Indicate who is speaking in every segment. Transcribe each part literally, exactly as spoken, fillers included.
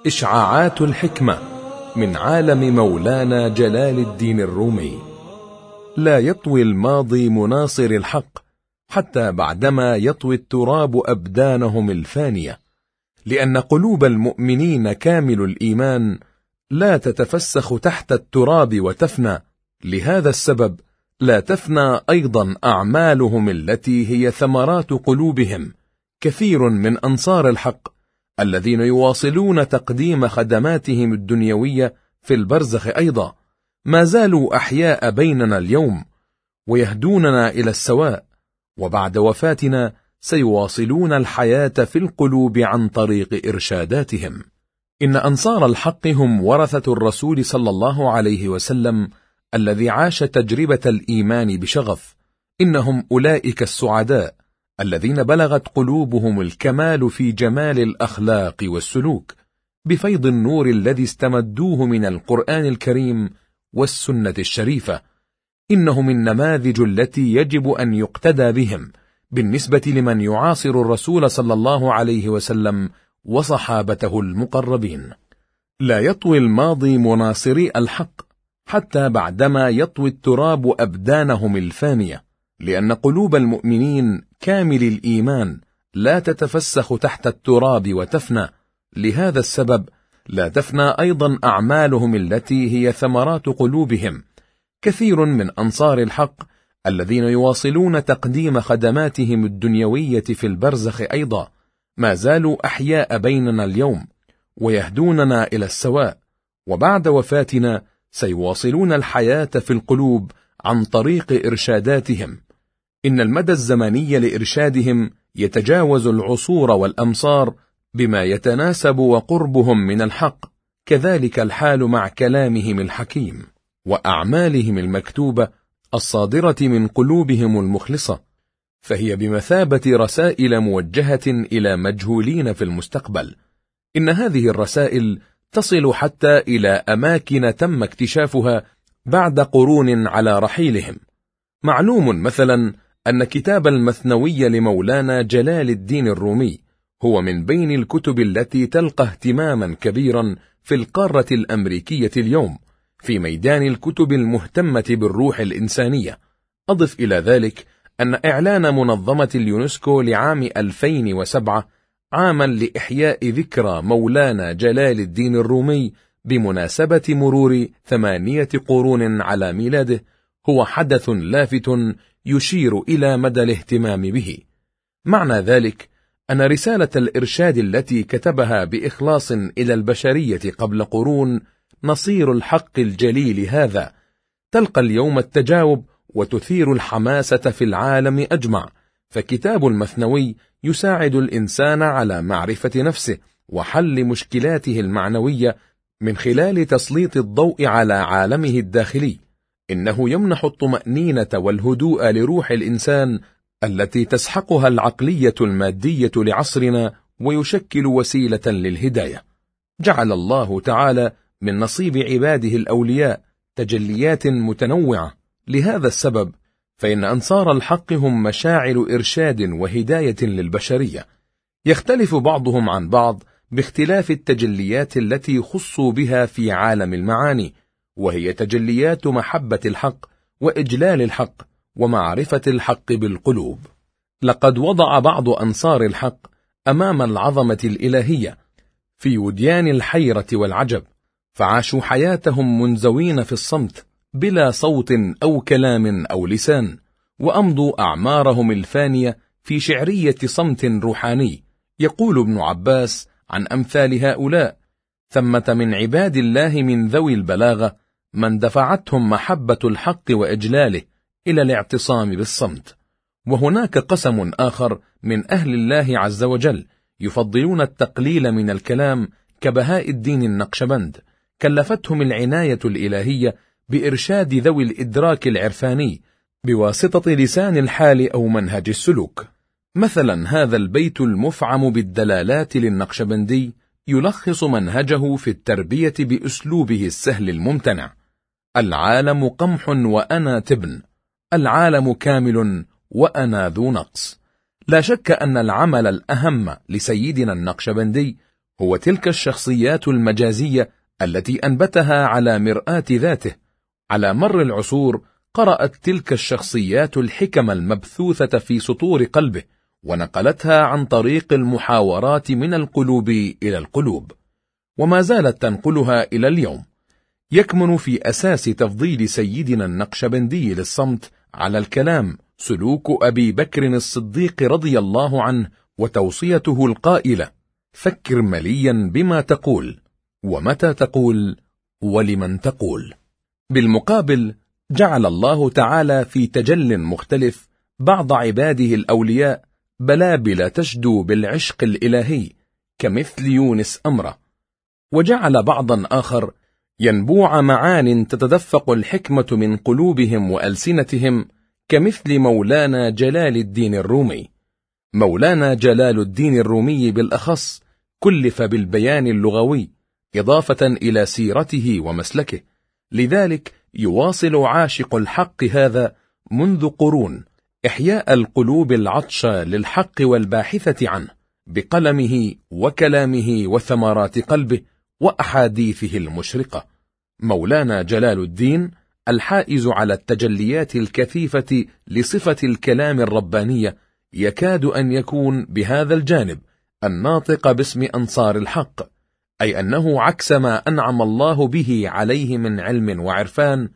Speaker 1: إشعاعات الحكمة من عالم مولانا جلال الدين الرومي. لا يطوي الماضي مناصر الحق حتى بعدما يطوي التراب أبدانهم الفانية، لأن قلوب المؤمنين كامل الإيمان لا تتفسخ تحت التراب وتفنى. لهذا السبب لا تفنى أيضا أعمالهم التي هي ثمرات قلوبهم. كثير من أنصار الحق الذين يواصلون تقديم خدماتهم الدنيوية في البرزخ أيضا ما زالوا أحياء بيننا اليوم ويهدوننا إلى السواء، وبعد وفاتنا سيواصلون الحياة في القلوب عن طريق إرشاداتهم. إن أنصار الحق هم ورثة الرسول صلى الله عليه وسلم الذي عاش تجربة الإيمان بشغف. إنهم أولئك السعداء الذين بلغت قلوبهم الكمال في جمال الأخلاق والسلوك بفيض النور الذي استمدوه من القرآن الكريم والسنة الشريفة. إنهم النماذج التي يجب أن يقتدى بهم بالنسبة لمن يعاصر الرسول صلى الله عليه وسلم وصحابته المقربين. لا يطوي الماضي مناصري الحق حتى بعدما يطوي التراب أبدانهم الفانية، لأن قلوب المؤمنين كامل الإيمان لا تتفسخ تحت التراب وتفنى. لهذا السبب لا تفنى أيضا أعمالهم التي هي ثمرات قلوبهم. كثير من أنصار الحق الذين يواصلون تقديم خدماتهم الدنيوية في البرزخ أيضا ما زالوا أحياء بيننا اليوم ويهدوننا إلى السواء، وبعد وفاتنا سيواصلون الحياة في القلوب عن طريق إرشاداتهم. إن المدى الزمني لإرشادهم يتجاوز العصور والأمصار بما يتناسب وقربهم من الحق. كذلك الحال مع كلامهم الحكيم وأعمالهم المكتوبة الصادرة من قلوبهم المخلصة، فهي بمثابة رسائل موجهة إلى مجهولين في المستقبل. إن هذه الرسائل تصل حتى إلى أماكن تم اكتشافها بعد قرون على رحيلهم. معلوم مثلا أن كتاب المثنوي لمولانا جلال الدين الرومي هو من بين الكتب التي تلقى اهتماما كبيرا في القارة الأمريكية اليوم في ميدان الكتب المهتمة بالروح الإنسانية. أضف إلى ذلك أن إعلان منظمة اليونسكو لعام ألفين وسبعة عاما لإحياء ذكرى مولانا جلال الدين الرومي بمناسبة مرور ثمانية قرون على ميلاده هو حدث لافت يشير إلى مدى الاهتمام به. معنى ذلك أن رسالة الإرشاد التي كتبها بإخلاص إلى البشرية قبل قرون نصير الحق الجليل هذا تلقى اليوم التجاوب وتثير الحماسة في العالم أجمع. فكتاب المثنوي يساعد الإنسان على معرفة نفسه وحل مشكلاته المعنوية من خلال تسليط الضوء على عالمه الداخلي. إنه يمنح الطمأنينة والهدوء لروح الإنسان التي تسحقها العقلية المادية لعصرنا ويشكل وسيلة للهداية. جعل الله تعالى من نصيب عباده الأولياء تجليات متنوعة. لهذا السبب فإن أنصار الحق هم مشاعر إرشاد وهداية للبشرية، يختلف بعضهم عن بعض باختلاف التجليات التي خصوا بها في عالم المعاني، وهي تجليات محبة الحق وإجلال الحق ومعرفة الحق بالقلوب. لقد وضع بعض أنصار الحق أمام العظمة الإلهية في وديان الحيرة والعجب، فعاشوا حياتهم منزوين في الصمت بلا صوت أو كلام أو لسان، وأمضوا أعمارهم الفانية في شعرية صمت روحاني. يقول ابن عباس عن أمثال هؤلاء: ثمة من عباد الله من ذوي البلاغة من دفعتهم محبة الحق وإجلاله إلى الاعتصام بالصمت. وهناك قسم آخر من أهل الله عز وجل يفضلون التقليل من الكلام كبهاء الدين النقشبند، كلفتهم العناية الإلهية بإرشاد ذوي الإدراك العرفاني بواسطة لسان الحال أو منهج السلوك. مثلا هذا البيت المفعم بالدلالات للنقشبندي يلخص منهجه في التربية بأسلوبه السهل الممتنع: العالم قمح وأنا تبن، العالم كامل وأنا ذو نقص. لا شك أن العمل الأهم لسيدنا النقشبندي هو تلك الشخصيات المجازية التي أنبتها على مرآة ذاته. على مر العصور قرأت تلك الشخصيات الحكم المبثوثة في سطور قلبه، ونقلتها عن طريق المحاورات من القلوب إلى القلوب، وما زالت تنقلها إلى اليوم. يكمن في أساس تفضيل سيدنا النقشبندي للصمت على الكلام سلوك أبي بكر الصديق رضي الله عنه، وتوصيته القائلة: فكر مليا بما تقول، ومتى تقول، ولمن تقول. بالمقابل جعل الله تعالى في تجل مختلف بعض عباده الأولياء بلابل تشدو بالعشق الإلهي كمثل يونس أمره، وجعل بعضا آخر ينبوع معان تتدفق الحكمة من قلوبهم وألسنتهم كمثل مولانا جلال الدين الرومي. مولانا جلال الدين الرومي بالأخص كلف بالبيان اللغوي إضافة إلى سيرته ومسلكه، لذلك يواصل عاشق الحق هذا منذ قرون إحياء القلوب العطشة للحق والباحثة عنه بقلمه وكلامه وثمرات قلبه وأحاديثه المشرقة. مولانا جلال الدين الحائز على التجليات الكثيفة لصفة الكلام الربانية يكاد أن يكون بهذا الجانب الناطق باسم أنصار الحق، أي أنه عكس ما أنعم الله به عليه من علم وعرفان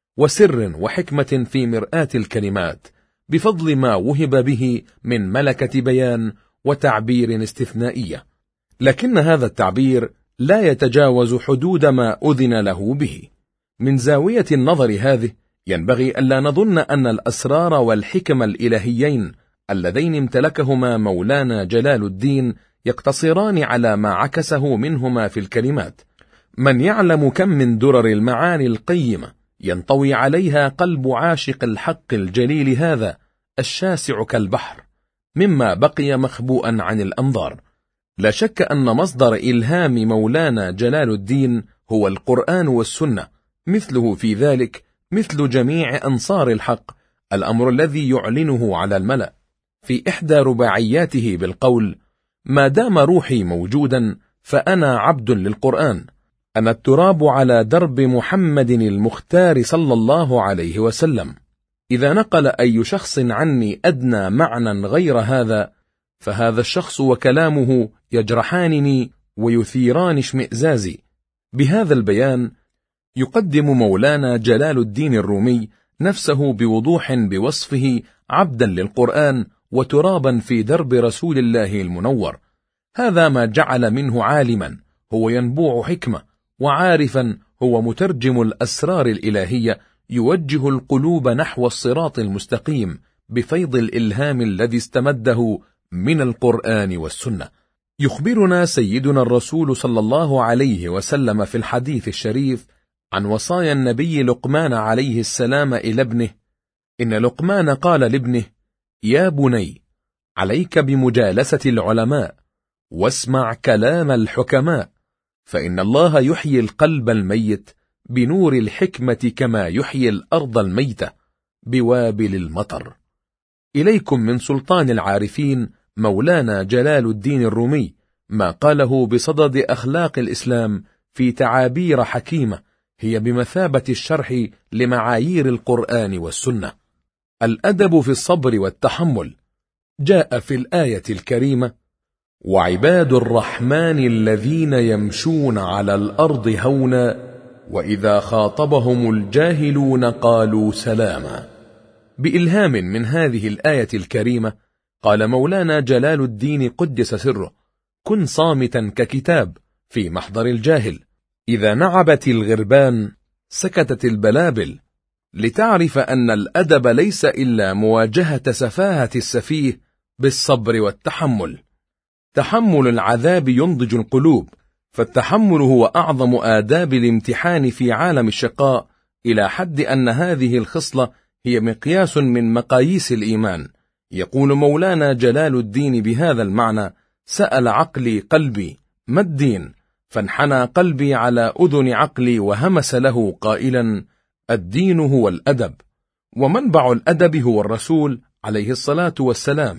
Speaker 1: وسر وحكمة في مرآة الكلمات، بفضل ما وهب به من ملكة بيان وتعبير استثنائية، لكن هذا التعبير لا يتجاوز حدود ما أذن له به. من زاوية النظر هذه ينبغي ألا نظن أن الأسرار والحكم الإلهيين اللذين امتلكهما مولانا جلال الدين يقتصران على ما عكسه منهما في الكلمات. من يعلم كم من درر المعاني القيمة ينطوي عليها قلب عاشق الحق الجليل هذا الشاسع كالبحر، مما بقي مخبوءا عن الأنظار. لا شك أن مصدر إلهام مولانا جلال الدين هو القرآن والسنة، مثله في ذلك مثل جميع أنصار الحق، الأمر الذي يعلنه على الملأ في إحدى رباعياته بالقول: ما دام روحي موجودا فأنا عبد للقرآن، أنا التراب على درب محمد المختار صلى الله عليه وسلم. إذا نقل أي شخص عني أدنى معنى غير هذا فهذا الشخص وكلامه يجرحانني ويثيران اشمئزازي. بهذا البيان يقدم مولانا جلال الدين الرومي نفسه بوضوح بوصفه عبدا للقرآن وترابا في درب رسول الله المنور. هذا ما جعل منه عالما هو ينبوع حكمة، وعارفا هو مترجم الأسرار الإلهية يوجه القلوب نحو الصراط المستقيم بفيض الإلهام الذي استمده من القرآن والسنة. يخبرنا سيدنا الرسول صلى الله عليه وسلم في الحديث الشريف عن وصايا النبي لقمان عليه السلام إلى ابنه: إن لقمان قال لابنه: يا بني، عليك بمجالسة العلماء واسمع كلام الحكماء، فإن الله يحيي القلب الميت بنور الحكمة كما يحيي الأرض الميتة بوابل المطر. إليكم من سلطان العارفين مولانا جلال الدين الرومي ما قاله بصدد أخلاق الإسلام في تعابير حكيمة هي بمثابة الشرح لمعايير القرآن والسنة. الأدب في الصبر والتحمل جاء في الآية الكريمة: وعباد الرحمن الذين يمشون على الأرض هونا وإذا خاطبهم الجاهلون قالوا سلاما. بإلهام من هذه الآية الكريمة قال مولانا جلال الدين قدس سره: كن صامتا ككتاب في محضر الجاهل، إذا نعبت الغربان سكتت البلابل، لتعرف أن الأدب ليس إلا مواجهة سفاهة السفيه بالصبر والتحمل. تحمل العذاب ينضج القلوب، فالتحمل هو أعظم آداب الامتحان في عالم الشقاء، إلى حد أن هذه الخصلة هي مقياس من مقاييس الإيمان. يقول مولانا جلال الدين بهذا المعنى: سأل عقلي قلبي ما الدين، فانحنى قلبي على أذن عقلي وهمس له قائلا: الدين هو الأدب، ومنبع الأدب هو الرسول عليه الصلاة والسلام،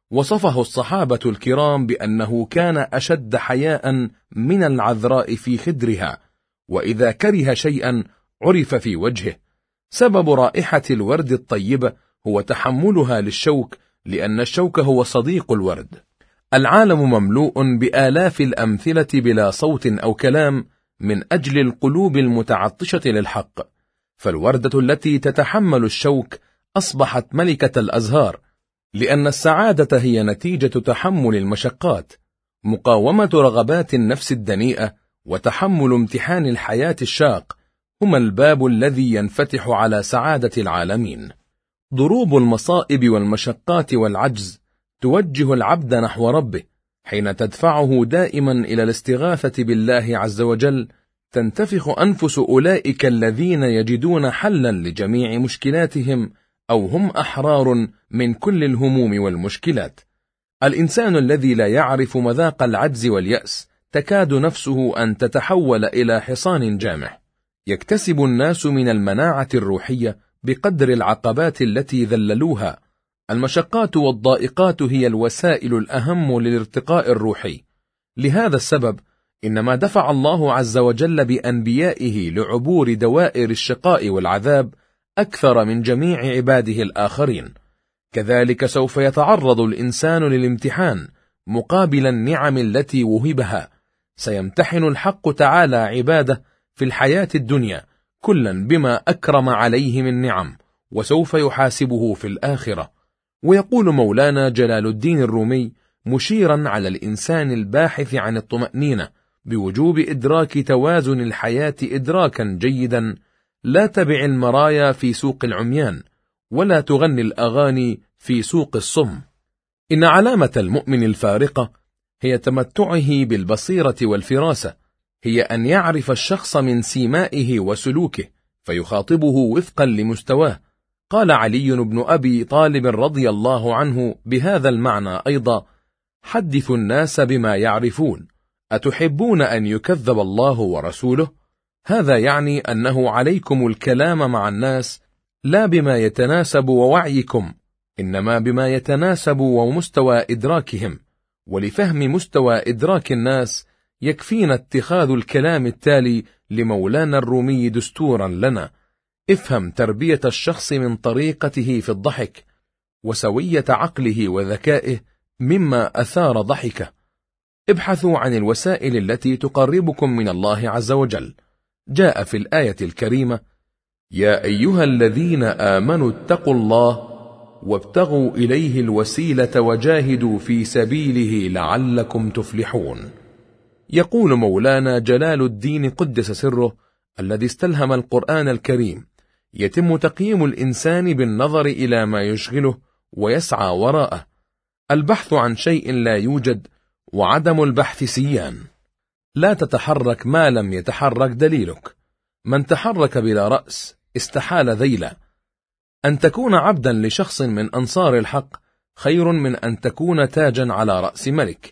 Speaker 1: وصفه الصحابة الكرام بأنه كان أشد حياء من العذراء في خدرها، وإذا كره شيئا عرف في وجهه. سبب رائحة الورد الطيبة هو تحملها للشوك، لأن الشوك هو صديق الورد. العالم مملوء بآلاف الأمثلة بلا صوت أو كلام من أجل القلوب المتعطشة للحق، فالوردة التي تتحمل الشوك أصبحت ملكة الأزهار، لأن السعادة هي نتيجة تحمل المشقات، مقاومة رغبات النفس الدنيئة وتحمل امتحان الحياة الشاق هما الباب الذي ينفتح على سعادة العالمين. ضروب المصائب والمشقات والعجز توجه العبد نحو ربه، حين تدفعه دائما إلى الاستغاثة بالله عز وجل تنتفخ أنفس أولئك الذين يجدون حلا لجميع مشكلاتهم، أو هم أحرار من كل الهموم والمشكلات. الإنسان الذي لا يعرف مذاق العجز واليأس تكاد نفسه أن تتحول إلى حصان جامح. يكتسب الناس من المناعة الروحية بقدر العقبات التي ذللوها. المشقات والضائقات هي الوسائل الأهم للارتقاء الروحي. لهذا السبب إنما دفع الله عز وجل بأنبيائه لعبور دوائر الشقاء والعذاب أكثر من جميع عباده الآخرين. كذلك سوف يتعرض الإنسان للامتحان مقابل النعم التي وهبها. سيمتحن الحق تعالى عباده في الحياة الدنيا كلا بما أكرم عليه من نعم، وسوف يحاسبه في الآخرة. ويقول مولانا جلال الدين الرومي مشيرا على الإنسان الباحث عن الطمأنينة بوجوب إدراك توازن الحياة إدراكا جيدا: لا تبع المرايا في سوق العميان، ولا تغني الأغاني في سوق الصم. إن علامة المؤمن الفارقة هي تمتعه بالبصيرة والفراسة، هي أن يعرف الشخص من سيمائه وسلوكه فيخاطبه وفقا لمستواه. قال علي بن أبي طالب رضي الله عنه بهذا المعنى أيضا: حدثوا الناس بما يعرفون، أتحبون أن يكذب الله ورسوله؟ هذا يعني أنه عليكم الكلام مع الناس لا بما يتناسب ووعيكم، إنما بما يتناسب ومستوى إدراكهم. ولفهم مستوى إدراك الناس يكفينا اتخاذ الكلام التالي لمولانا الرومي دستورا لنا: افهم تربية الشخص من طريقته في الضحك، وسوية عقله وذكائه مما أثار ضحكه. ابحثوا عن الوسائل التي تقربكم من الله عز وجل. جاء في الآية الكريمة: يا أيها الذين آمنوا اتقوا الله وابتغوا إليه الوسيلة وجاهدوا في سبيله لعلكم تفلحون. يقول مولانا جلال الدين قدس سره الذي استلهم القرآن الكريم: يتم تقييم الإنسان بالنظر إلى ما يشغله ويسعى وراءه. البحث عن شيء لا يوجد وعدم البحث سيان. لا تتحرك ما لم يتحرك دليلك. من تحرك بلا رأس استحال ذيلا. أن تكون عبدا لشخص من أنصار الحق خير من أن تكون تاجا على رأس ملك.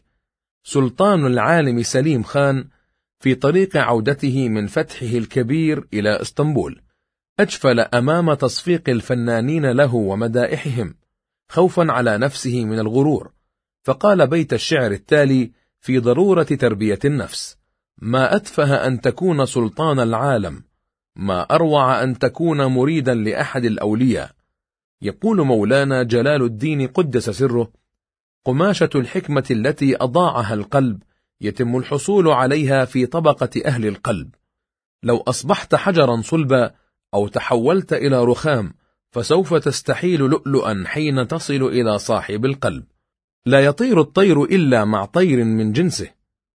Speaker 1: سلطان العالم سليم خان في طريق عودته من فتحه الكبير إلى اسطنبول أجفل أمام تصفيق الفنانين له ومدائحهم خوفا على نفسه من الغرور، فقال بيت الشعر التالي في ضرورة تربية النفس: ما أتفه أن تكون سلطان العالم، ما أروع أن تكون مريدا لأحد الأولياء. يقول مولانا جلال الدين قدس سره: قماشة الحكمة التي أضاعها القلب يتم الحصول عليها في طبقة أهل القلب. لو أصبحت حجرا صلبا أو تحولت إلى رخام فسوف تستحيل لؤلؤا حين تصل إلى صاحب القلب. لا يطير الطير إلا مع طير من جنسه.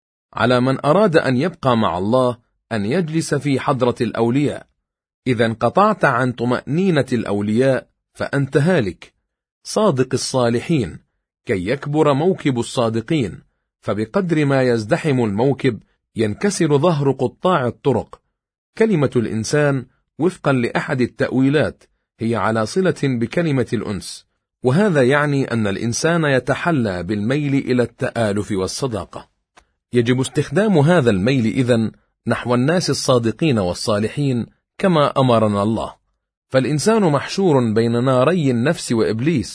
Speaker 1: على من أراد أن يبقى مع الله أن يجلس في حضرة الأولياء. إذا انقطعت عن طمأنينة الأولياء فأنت هالك. صادق الصالحين كي يكبر موكب الصادقين، فبقدر ما يزدحم الموكب ينكسر ظهر قطاع الطرق. كلمة الإنسان وفقا لأحد التأويلات هي على صلة بكلمة الأنس، وهذا يعني أن الإنسان يتحلى بالميل إلى التآلف والصداقة. يجب استخدام هذا الميل إذن نحو الناس الصادقين والصالحين كما أمرنا الله. فالإنسان محشور بين ناري النفس وإبليس،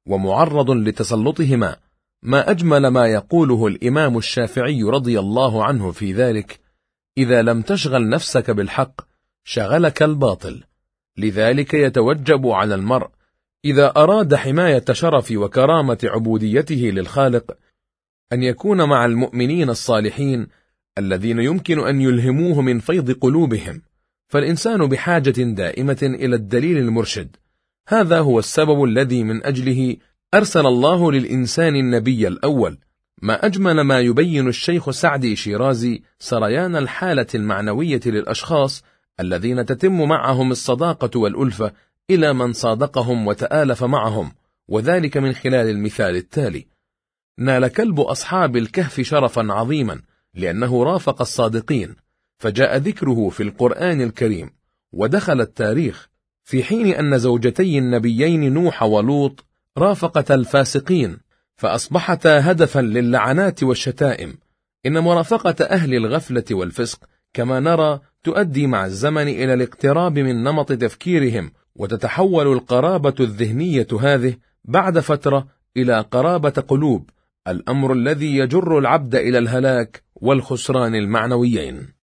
Speaker 1: ومعرض لتسلطهما، ما أجمل ما يقوله الإمام الشافعي رضي الله عنه في ذلك: إذا لم تشغل نفسك بالحق شغلك الباطل. لذلك يتوجب على المرء إذا أراد حماية شرف وكرامة عبوديته للخالق أن يكون مع المؤمنين الصالحين الذين يمكن أن يلهموه من فيض قلوبهم، فالإنسان بحاجة دائمة إلى الدليل المرشد. هذا هو السبب الذي من أجله أرسل الله للإنسان النبي الأول. ما أجمل ما يبين الشيخ سعدي شيرازي سريان الحالة المعنوية للأشخاص الذين تتم معهم الصداقة والألفة إلى من صادقهم وتآلف معهم، وذلك من خلال المثال التالي: نال كلب أصحاب الكهف شرفا عظيما لأنه رافق الصادقين، فجاء ذكره في القرآن الكريم ودخل التاريخ، في حين أن زوجتي النبيين نوح ولوط رافقتا الفاسقين فأصبحتا هدفا للعنات والشتائم. إن مرافقة أهل الغفلة والفسق كما نرى تؤدي مع الزمن إلى الاقتراب من نمط تفكيرهم، وتتحول القرابة الذهنية هذه بعد فترة إلى قرابة قلوب، الأمر الذي يجر العبد إلى الهلاك والخسران المعنويين.